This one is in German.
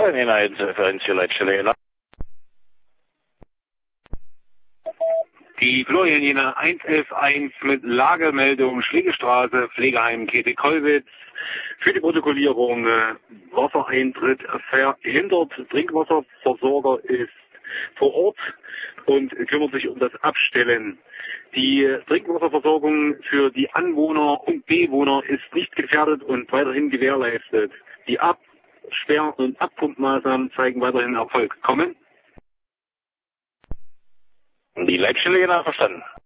Steuerneinheit für eins für Leitstelle Jena. Die Florian Jena 111 mit Lagemeldung Schlägestraße, Pflegeheim Käthe-Kollwitz. Für die Protokollierung Wassereintritt verhindert. Trinkwasserversorger ist vor Ort und kümmert sich um das Abstellen. Die Trinkwasserversorgung für die Anwohner und Bewohner ist nicht gefährdet und weiterhin gewährleistet. Die Absperr- und Abpumpmaßnahmen zeigen weiterhin Erfolg. Kommen. Die Leitstelle Jena verstanden.